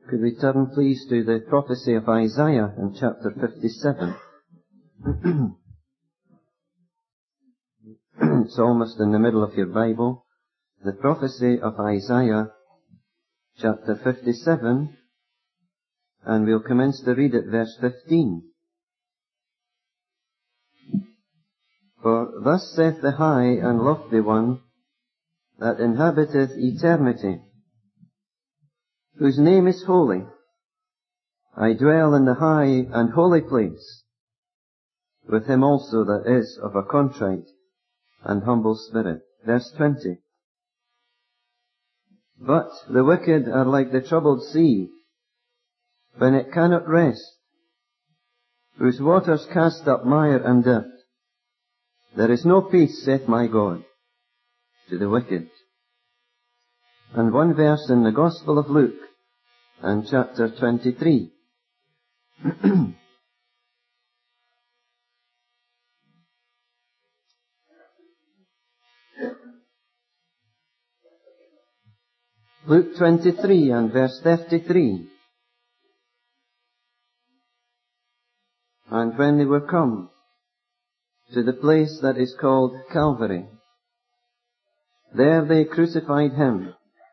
Could we turn please to the prophecy of Isaiah in chapter 57. It's almost in the middle of your Bible. The prophecy of Isaiah chapter 57, and we'll commence to read at verse 15. For thus saith the high and lofty one that inhabiteth eternity, whose name is holy. I dwell in the high and holy place, with him also that is of a contrite and humble spirit. Verse 20. But the wicked are like the troubled sea, when it cannot rest, whose waters cast up mire and dirt. There is no peace, saith my God, to the wicked. And one verse in the Gospel of Luke, and chapter 23. Luke 23 and verse 33. And when they were come to the place that is called Calvary, there they crucified him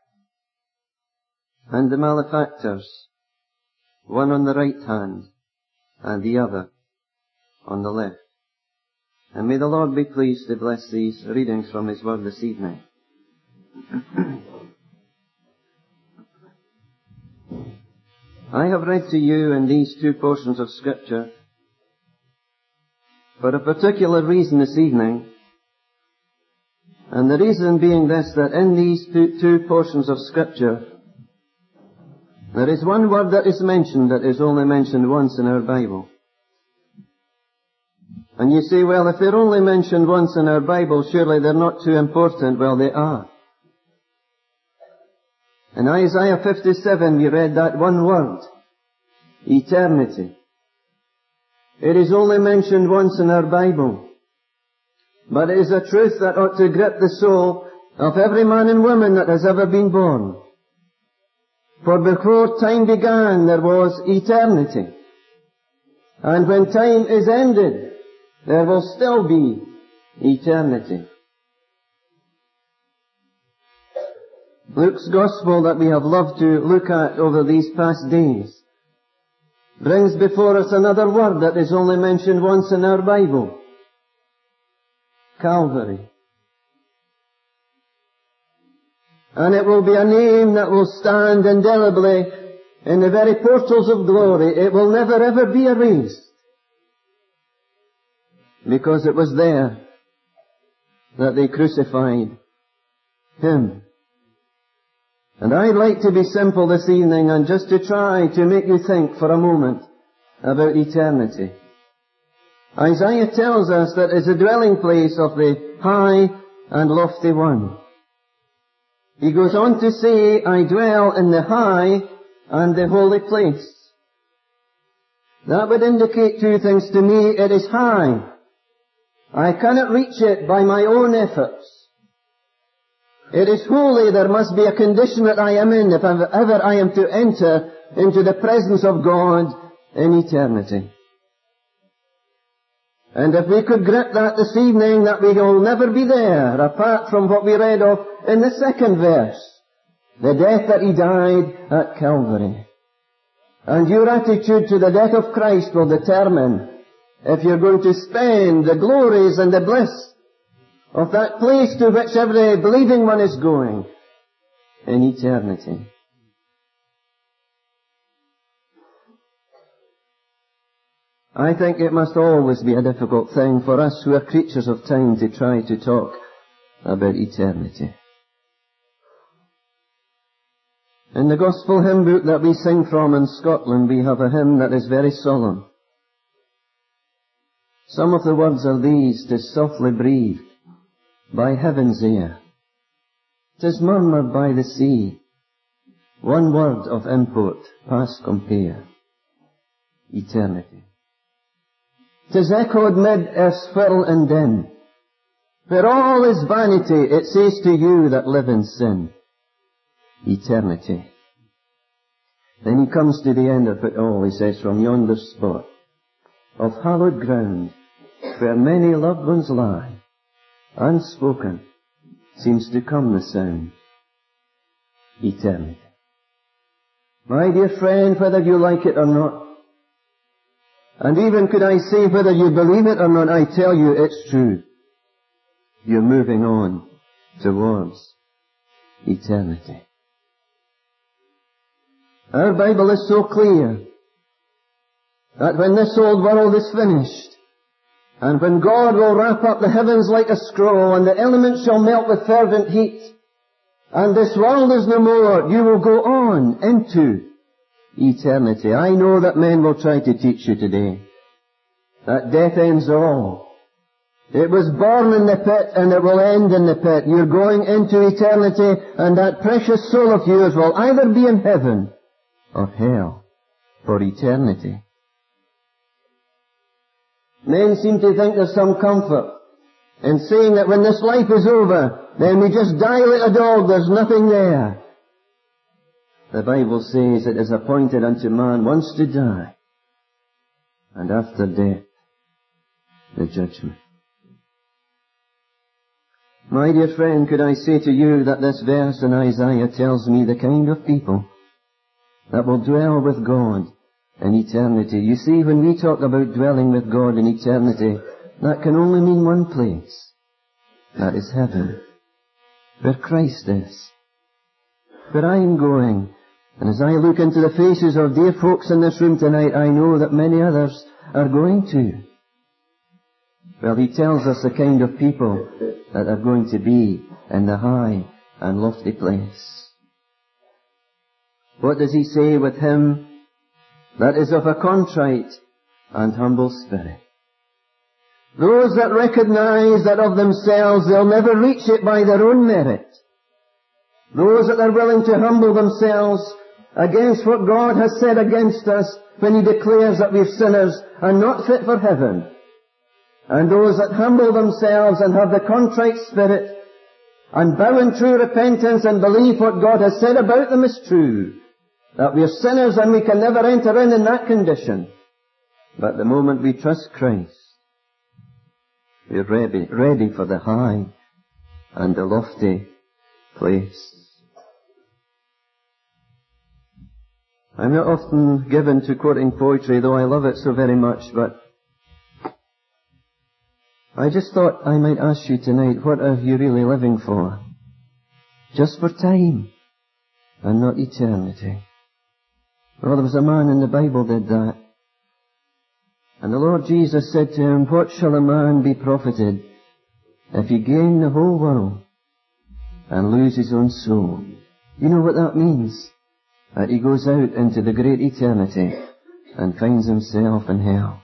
and the malefactors, one on the right hand and the other on the left. And may the Lord be pleased to bless these readings from His Word this evening. I have read to you in these two portions of Scripture for a particular reason this evening, and the reason being this, that in these two portions of Scripture there is one word that is mentioned that is only mentioned once in our Bible. And you say, well, if they're only mentioned once in our Bible, surely they're not too important. Well, they are. In Isaiah 57, we read that one word, eternity. It is only mentioned once in our Bible. But it is a truth that ought to grip the soul of every man and woman that has ever been born. For before time began, there was eternity. And when time is ended, there will still be eternity. Luke's Gospel that we have loved to look at over these past days brings before us another word that is only mentioned once in our Bible. Calvary. And it will be a name that will stand indelibly in the very portals of glory. It will never ever be erased. Because it was there that they crucified Him. And I'd like to be simple this evening and just to try to make you think for a moment about eternity. Isaiah tells us that it's the dwelling place of the high and lofty one. He goes on to say, I dwell in the high and the holy place. That would indicate two things to me. It is high. I cannot reach it by my own efforts. It is holy. There must be a condition that I am in if ever I am to enter into the presence of God in eternity. And if we could grip that this evening, that we will never be there, apart from what we read of in the second verse, the death that He died at Calvary. And your attitude to the death of Christ will determine if you're going to spend the glories and the bliss of that place to which every believing one is going in eternity. I think it must always be a difficult thing for us who are creatures of time to try to talk about eternity. In the Gospel hymn book that we sing from in Scotland, we have a hymn that is very solemn. Some of the words are these: "'Tis softly breathed by heaven's ear, 'tis murmured by the sea, one word of import past compare, eternity. 'Tis echoed mid earth's whirl and din, where all is vanity, it says to you that live in sin, eternity. Then he comes to the end of it all. He says, from yonder spot of hallowed ground, where many loved ones lie, unspoken seems to come the sound, eternity. My dear friend, whether you like it or not, and even could I say whether you believe it or not, I tell you it's true. You're moving on towards eternity. Our Bible is so clear that when this old world is finished, and when God will wrap up the heavens like a scroll, and the elements shall melt with fervent heat, and this world is no more, you will go on into eternity. I know that men will try to teach you today that death ends all. It was born in the pit and it will end in the pit. You're going into eternity, and that precious soul of yours will either be in heaven or hell for eternity. Men seem to think there's some comfort in saying that when this life is over, then we just die like a dog, there's nothing there. The Bible says it is appointed unto man once to die, and after death, the judgment. My dear friend, could I say to you that this verse in Isaiah tells me the kind of people that will dwell with God in eternity. You see, when we talk about dwelling with God in eternity, that can only mean one place. That is heaven, where Christ is, where I am going. And as I look into the faces of dear folks in this room tonight, I know that many others are going to. Well, he tells us the kind of people that are going to be in the high and lofty place. What does he say with him that is of a contrite and humble spirit? Those that recognize that of themselves they'll never reach it by their own merit. Those that are willing to humble themselves against what God has said against us when he declares that we're sinners and not fit for heaven. And those that humble themselves and have the contrite spirit and bow in true repentance and believe what God has said about them is true, that we're sinners and we can never enter in that condition. But the moment we trust Christ, we're ready for the high and the lofty place. I'm not often given to quoting poetry, though I love it so very much, but I just thought I might ask you tonight, what are you really living for? Just for time and not eternity. Well, there was a man in the Bible did that. And the Lord Jesus said to him, what shall a man be profited if he gain the whole world and lose his own soul? You know what that means? That he goes out into the great eternity and finds himself in hell.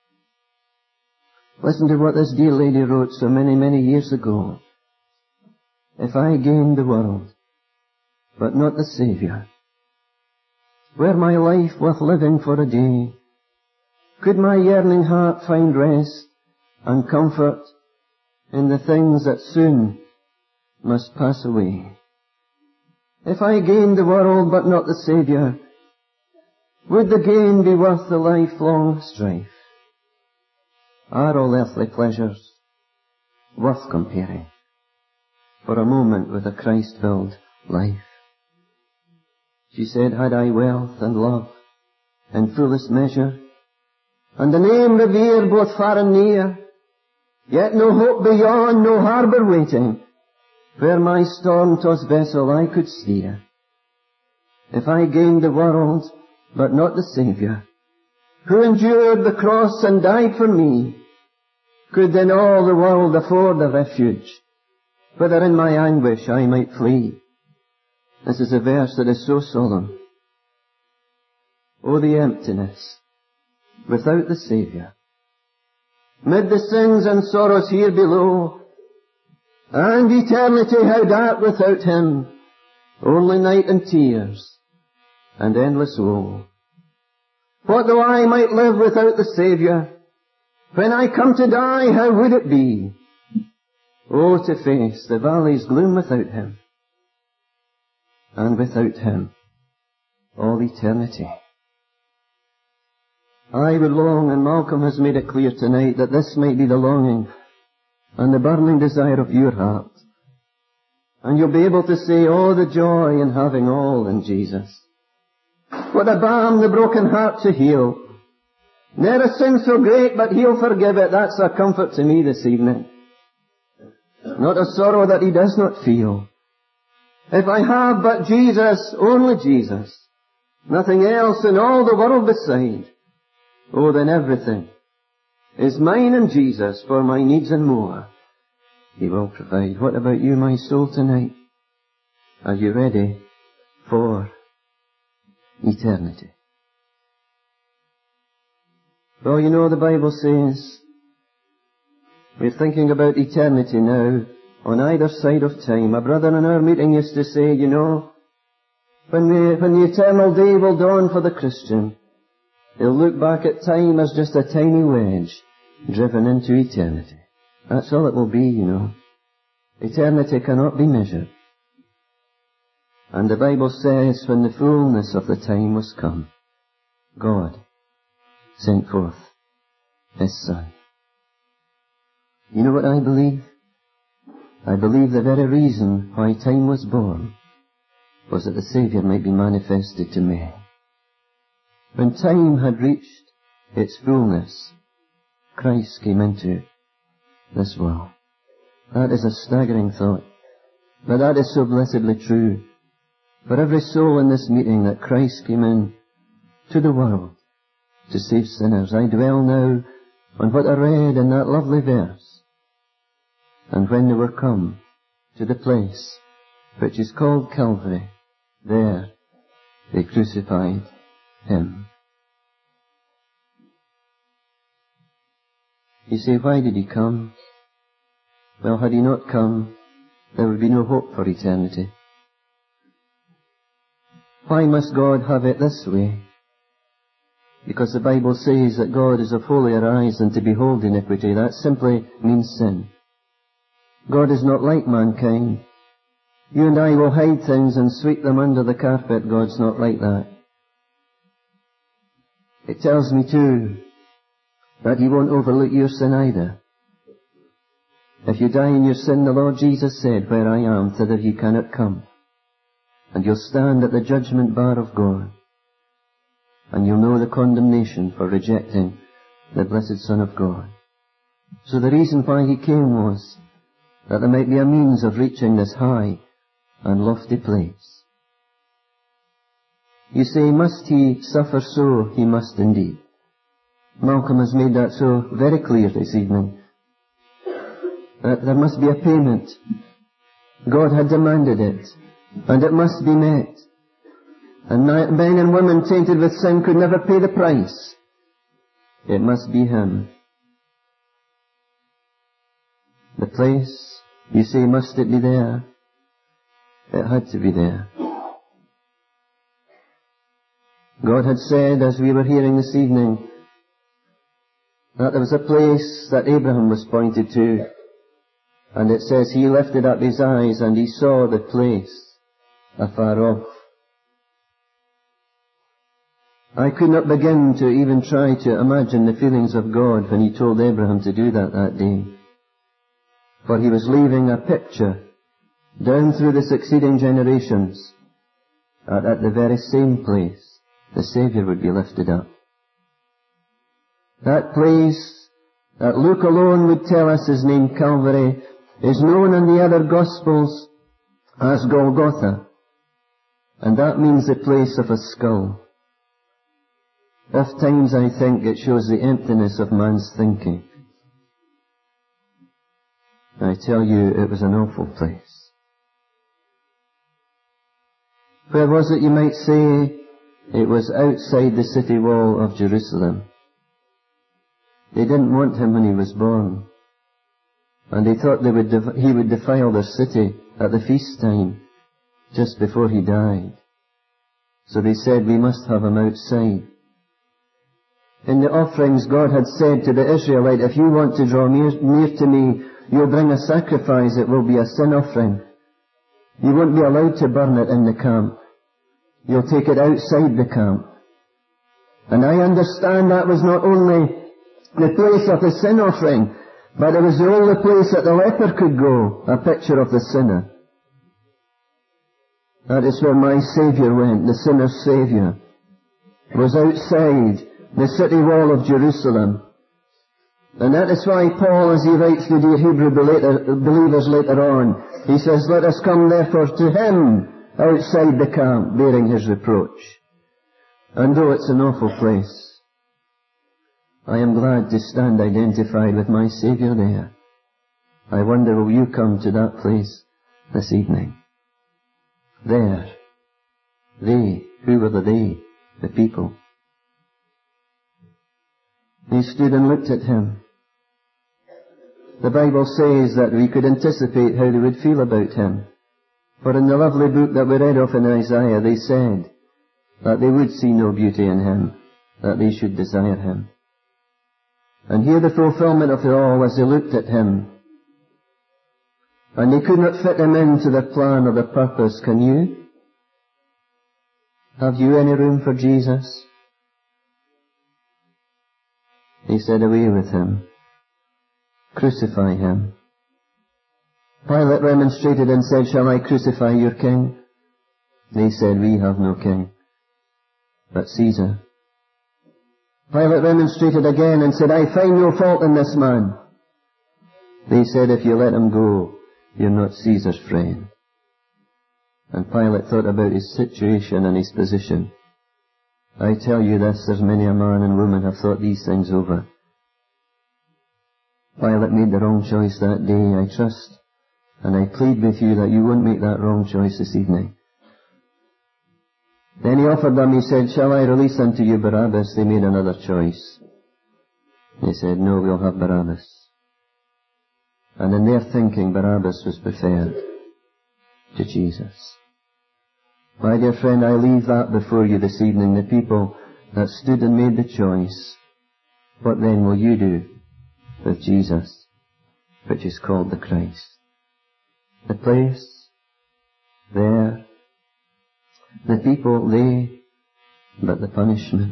Listen to what this dear lady wrote so many, many years ago. If I gained the world, but not the Saviour, were my life worth living for a day? Could my yearning heart find rest and comfort in the things that soon must pass away? If I gained the world but not the Saviour, would the gain be worth the lifelong strife? Are all earthly pleasures worth comparing for a moment with a Christ-filled life? She said, had I wealth and love in fullest measure, and the name revered both far and near, yet no hope beyond, no harbour waiting, where my storm-tossed vessel I could steer. If I gained the world, but not the Saviour, who endured the cross and died for me, could then all the world afford a refuge, whither in my anguish I might flee? This is a verse that is so solemn. Oh, the emptiness without the Saviour. Mid the sins and sorrows here below, and eternity how dark without Him, only night and tears, and endless woe. What though I might live without the Saviour? When I come to die, how would it be? Oh, to face the valley's gloom without Him, and without Him all eternity. I would long, and Malcolm has made it clear tonight, that this might be the longing and the burning desire of your heart. And you'll be able to say, oh, the joy in having all in Jesus. What a balm the broken heart to heal. Ne'er a sin so great, but He'll forgive it. That's a comfort to me this evening. Not a sorrow that He does not feel. If I have but Jesus, only Jesus, nothing else in all the world beside, oh, then everything is mine in Jesus for my needs and more. He will provide. What about you, my soul, tonight? Are you ready for eternity? Well, you know the Bible says we're thinking about eternity now on either side of time. A brother in our meeting used to say, you know, when the eternal day will dawn for the Christian, he'll look back at time as just a tiny wedge driven into eternity. That's all it will be, you know. Eternity cannot be measured. And the Bible says, when the fullness of the time was come, God sent forth His Son. You know what I believe? I believe the very reason why time was born was that the Saviour might be manifested to men. When time had reached its fullness, Christ came into this world. That is a staggering thought, but that is so blessedly true. For every soul in this meeting that Christ came in to the world to save sinners. I dwell now on what I read in that lovely verse. And when they were come to the place which is called Calvary, there they crucified Him. You say, why did He come? Well, had He not come, there would be no hope for eternity. Why must God have it this way? Because the Bible says that God is of holier eyes than to behold iniquity. That simply means sin. God is not like mankind. You and I will hide things and sweep them under the carpet. God's not like that. It tells me too that He won't overlook your sin either. If you die in your sin, the Lord Jesus said, where I am, thither ye cannot come. And you'll stand at the judgment bar of God. And you'll know the condemnation for rejecting the blessed Son of God. So the reason why He came was that there might be a means of reaching this high and lofty place. You say, must He suffer so? He must indeed. Malcolm has made that so very clear this evening, that there must be a payment. God had demanded it, and it must be met. And men and women tainted with sin could never pay the price. It must be Him. The place, you say, must it be there? It had to be there. God had said, as we were hearing this evening, that there was a place that Abraham was pointed to. And it says, he lifted up his eyes and he saw the place afar off. I could not begin to even try to imagine the feelings of God when He told Abraham to do that day. For He was leaving a picture down through the succeeding generations that at the very same place the Saviour would be lifted up. That place that Luke alone would tell us is named Calvary is known in the other Gospels as Golgotha, and that means the place of a skull. Oft times I think it shows the emptiness of man's thinking. I tell you, it was an awful place. Where was it, you might say? It was outside the city wall of Jerusalem. They didn't want Him when He was born. And they thought He would defile their city at the feast time, just before He died. So they said, we must have Him outside. In the offerings, God had said to the Israelite, if you want to draw near to me, you'll bring a sacrifice. It will be a sin offering. You won't be allowed to burn it in the camp. you'll take it outside the camp. And I understand that was not only the place of the sin offering, but it was the only place that the leper could go, a picture of the sinner. That is where my Saviour went, the sinner's Saviour. Was outside the city wall of Jerusalem. And that is why Paul, as he writes to the Hebrew believers later on, he says, let us come therefore to him outside the camp, bearing his reproach. And though it's an awful place, I am glad to stand identified with my Saviour there. I wonder, will you come to that place this evening? There. They. Who were the they? The people. They stood and looked at him. The Bible says that we could anticipate how they would feel about him. For in the lovely book that we read of in Isaiah, they said that they would see no beauty in him, that they should desire him. And here the fulfillment of it all as they looked at him. And they could not fit him into their plan or their purpose. Can you? Have you any room for Jesus? He said, away with him. Crucify him. Pilate remonstrated and said, shall I crucify your king? They said, we have no king, but Caesar. Pilate remonstrated again and said, I find no fault in this man. They said, if you let him go, you're not Caesar's friend. And Pilate thought about his situation and his position. I tell you this, there's many a man and woman have thought these things over. Pilate made the wrong choice that day, I trust. And I plead with you that you won't make that wrong choice this evening. Then he offered them, he said, shall I release unto you Barabbas? They made another choice. They said, no, we'll have Barabbas. And in their thinking, Barabbas was preferred to Jesus. My dear friend, I leave that before you this evening, the people that stood and made the choice. What then will you do with Jesus, which is called the Christ? The place, there, the people, they, but the punishment.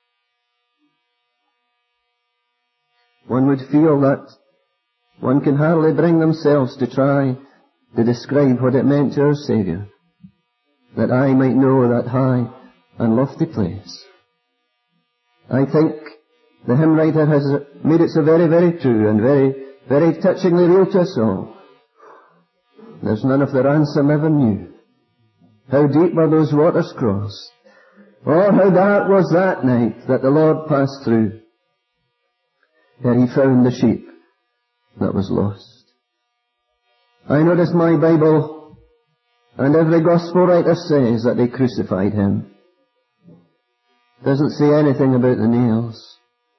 One would feel that one can hardly bring themselves to try to describe what it meant to our Saviour, that I might know that high and lofty place. I think the hymn writer has made it so very, very true and very, very touchingly real to us all. There's none of the ransom ever knew. How deep were those waters crossed, or how dark was that night that the Lord passed through, ere he found the sheep that was lost. I notice my Bible, and every gospel writer says that they crucified him. Doesn't say anything about the nails.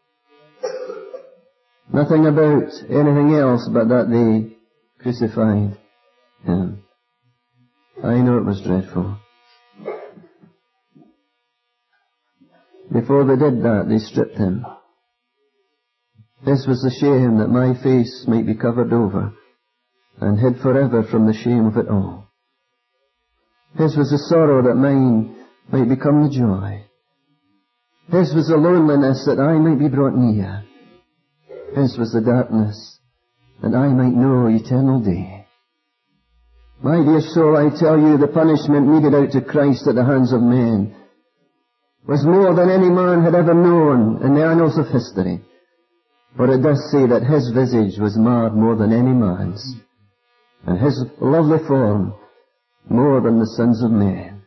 Nothing about anything else but that they crucified him. I know it was dreadful. Before they did that, they stripped him. This was the shame that my face might be covered over and hid forever from the shame of it all. His was the sorrow that mine might become the joy. His was the loneliness that I might be brought near. His was the darkness that I might know eternal day. My dear soul, I tell you, the punishment meted out to Christ at the hands of men was more than any man had ever known in the annals of history. For it does say that his visage was marred more than any man's, and his lovely form more than the sons of men.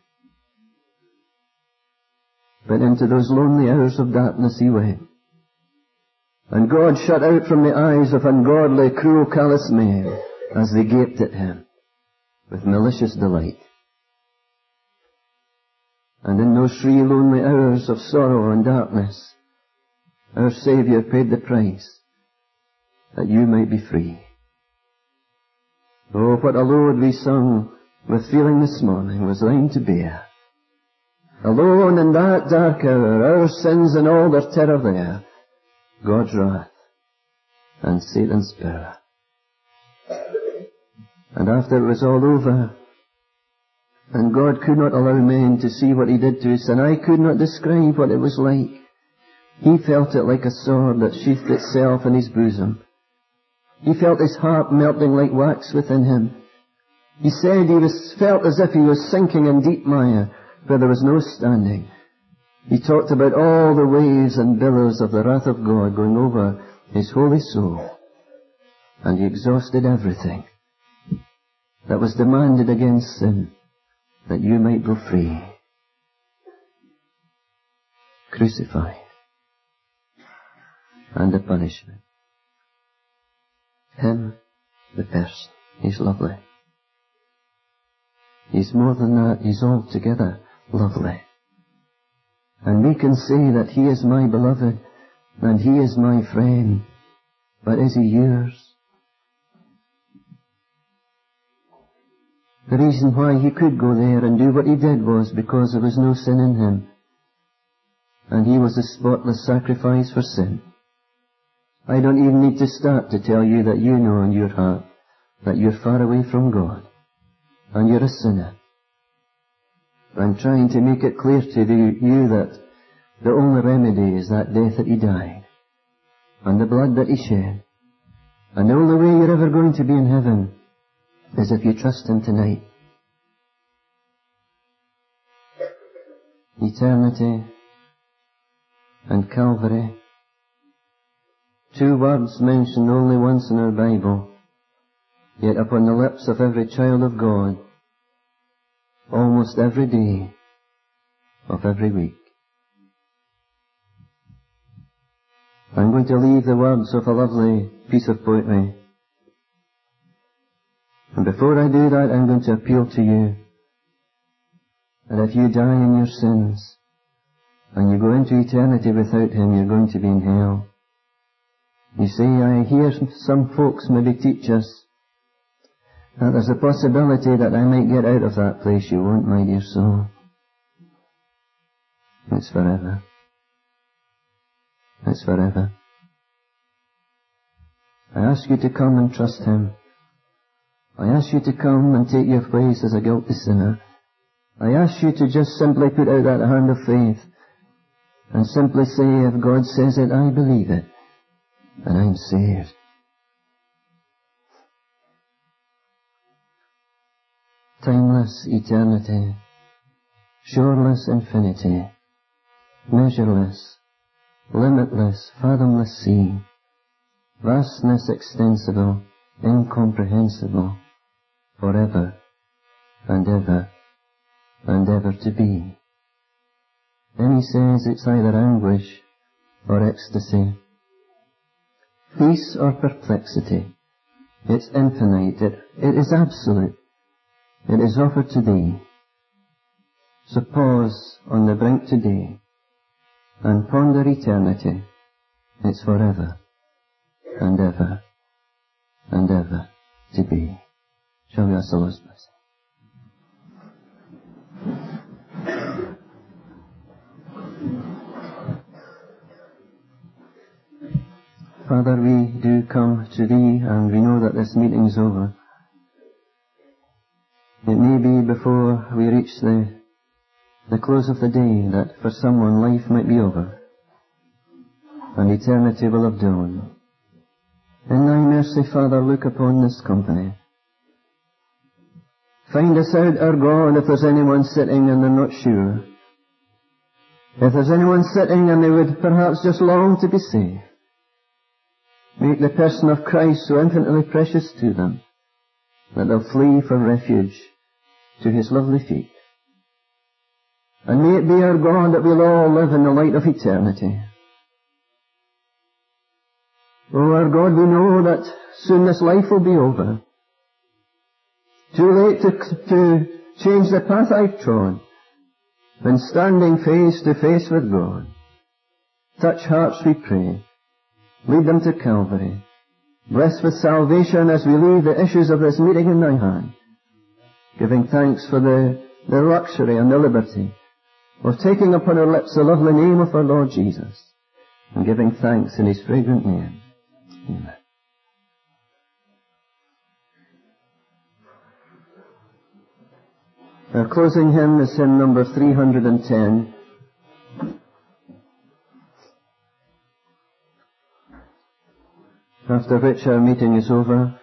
But into those lonely hours of darkness he went, and God shut out from the eyes of ungodly, cruel, callous men as they gaped at him with malicious delight. And in those 3 lonely hours of sorrow and darkness, our Saviour paid the price that you might be free. Oh, what a load we sung with feeling this morning was thine to bear. Alone in that dark hour, our sins and all their terror there, God's wrath and Satan's power. And after it was all over, And God could not allow men to see what he did to us, and I could not describe what it was like. He felt it like a sword that sheathed itself in his bosom. He felt his heart melting like wax within him. He said he felt as if he was sinking in deep mire where there was no standing. He talked about all the waves and billows of the wrath of God going over his holy soul. And he exhausted everything that was demanded against sin, that you might go free. Crucified. And the punishment. Him, the person, he's lovely. He's more than that, he's altogether lovely. And we can say that he is my beloved, and he is my friend, but is he yours? The reason why he could go there and do what he did was because there was no sin in him. And he was a spotless sacrifice for sin. I don't even need to start to tell you that you know in your heart that you're far away from God, and you're a sinner. I'm trying to make it clear to you that the only remedy is that death that he died, and the blood that he shed. And the only way you're ever going to be in heaven is if you trust him tonight. Eternity and Calvary. Two words mentioned only once in our Bible, yet upon the lips of every child of God, almost every day of every week. I'm going to leave the words of a lovely piece of poetry. And before I do that, I'm going to appeal to you that if you die in your sins and you go into eternity without him, you're going to be in hell. You see, I hear some folks maybe teach us that there's a possibility that I might get out of that place. You won't, my dear soul. It's forever. It's forever. I ask you to come and trust him. I ask you to come and take your place as a guilty sinner. I ask you to just simply put out that hand of faith and simply say, if God says it, I believe it, and I'm saved. Timeless eternity, shoreless infinity, measureless, limitless, fathomless sea, vastness extensible, incomprehensible, forever and ever and ever to be. Then he says it's either anguish or ecstasy, peace or perplexity. It's infinite, it is absolute, it is offered to thee. So pause on the brink today and ponder eternity. It's forever and ever and ever to be. Shall we ask the Lord's blessing? Father, we do come to thee, and we know that this meeting is over. It may be before we reach the close of the day that for someone life might be over, and eternity will have dawned. In thy mercy, Father, look upon this company. Find us out, our God, if there's anyone sitting and they're not sure. If there's anyone sitting and they would perhaps just long to be saved. Make the person of Christ so infinitely precious to them that they'll flee for refuge to his lovely feet. And may it be, our God, that we'll all live in the light of eternity. Oh, our God, we know that soon this life will be over. Too late to change the path I've trod, when standing face to face with God. Touch hearts, we pray. Lead them to Calvary. Bless with salvation as we leave the issues of this meeting in thy hand, giving thanks for the luxury and the liberty of taking upon our lips the lovely name of our Lord Jesus, and giving thanks in his fragrant name. Amen. Our closing hymn is hymn number 310. After which our meeting is over.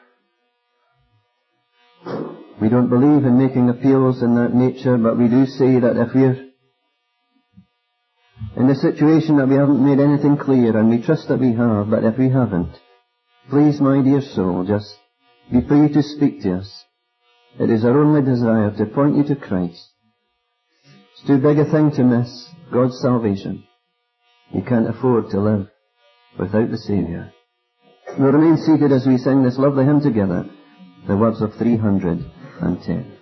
We don't believe in making appeals in that nature, but we do say that if we're in a situation that we haven't made anything clear, and we trust that we have, but if we haven't, please, my dear soul, just be free to speak to us. It is our only desire to point you to Christ. It's too big a thing to miss God's salvation. You can't afford to live without the Saviour. We'll remain seated as we sing this lovely hymn together, the words of 310.